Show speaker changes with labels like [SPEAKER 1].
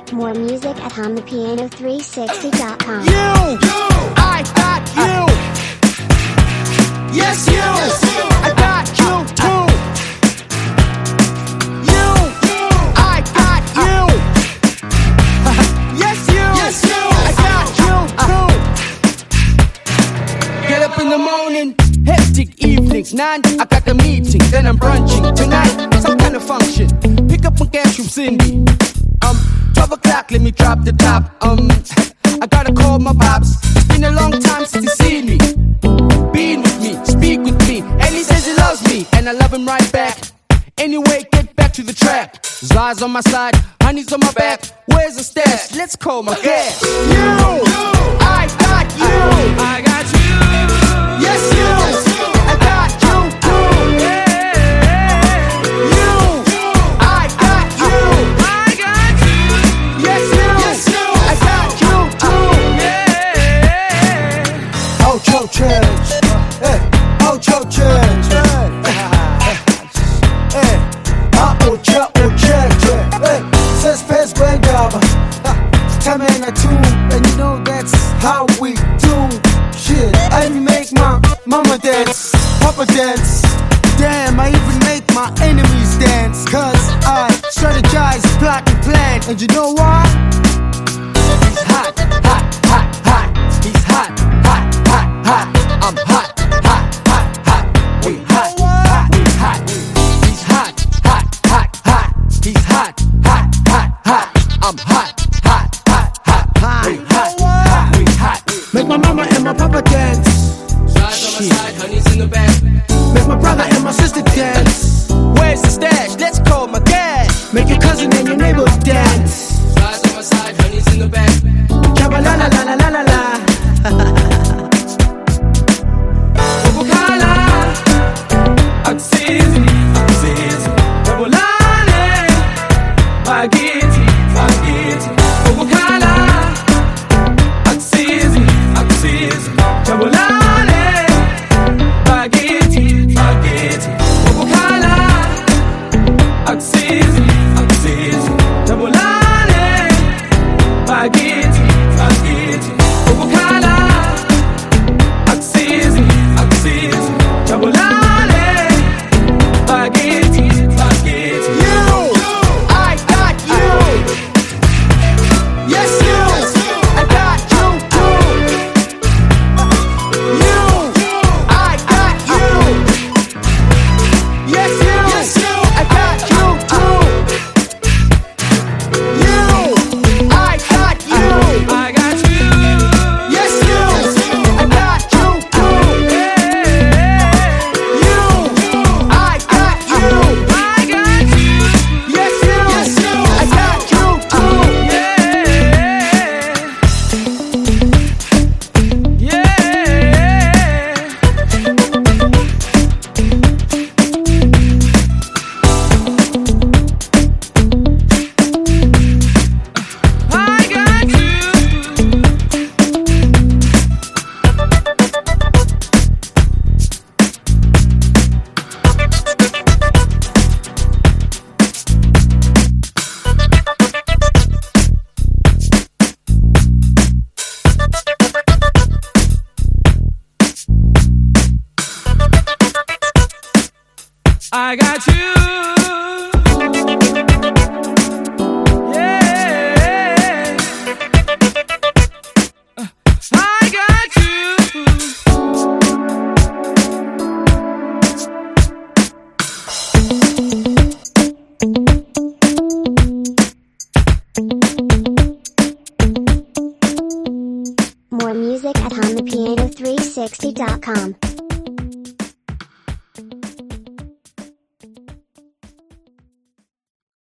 [SPEAKER 1] More music at HumThePiano360.com.
[SPEAKER 2] You, I got you. Yes, you, I got you too. You, I got you. Yes, you, I got you too. Get up in the morning, hectic evenings. 9, I got the meeting, then I'm brunching. Tonight, some kind of function. Pick up my cash from Cindy. 12 o'clock, let me drop the top. I gotta call my pops. It's been a long time since he's seen me. Being with me, speak with me. And he says he loves me, and I love him right back. Anyway, get back to the track. Zai's on my side, honey's on my back. Where's the stash? Let's call my gas. You, I got you. I got you. Yes, you, I got you too. You, I got you. Yes, you, I got you too.
[SPEAKER 3] Ocho Church, Ocho Church, Ocho Church, says Pez Brandaba, Tamana too, and you know that's how we do shit. I make my mama dance, papa dance. Damn, I even make my enemies dance. Cause I strategize, plot and plan. And you know why? He's hot, hot, hot, hot. He's hot, hot, hot, hot. I'm hot, hot, hot, hot. We hot, hot, we hot. He's hot, hot, hot, hot. He's hot, hot, hot, hot. I'm hot, hot, hot, hot. We hot, hot, we hot. Make my mama and my papa dance.
[SPEAKER 2] Zai's on my side, honey's in the back.
[SPEAKER 3] Make my brother and my sister dance.
[SPEAKER 2] Where's the stash? Let's call my gas.
[SPEAKER 3] Make your cousin and your neighbor dance.
[SPEAKER 2] Zai's on my side, honey's in the back.
[SPEAKER 3] Jabba la la la la la la la.
[SPEAKER 2] Ubukala, Aksizi, Tabulale, Magiti, Ubukala, Aksizi, Tabulale, Magiti, Ubukala, Aksizi, Tabulale, Magiti, Ubukala, Aksizi, Tabulale, Magiti, You, I got you. Yes, you, I got you too. You, I got you. Yes, you, I got you too. You, I got you. I got you. Yes, you, I got you too. You, I got you. Yes, you, I got you too. I got you. Yeah. I got you.
[SPEAKER 1] More music at HumThePiano360.com.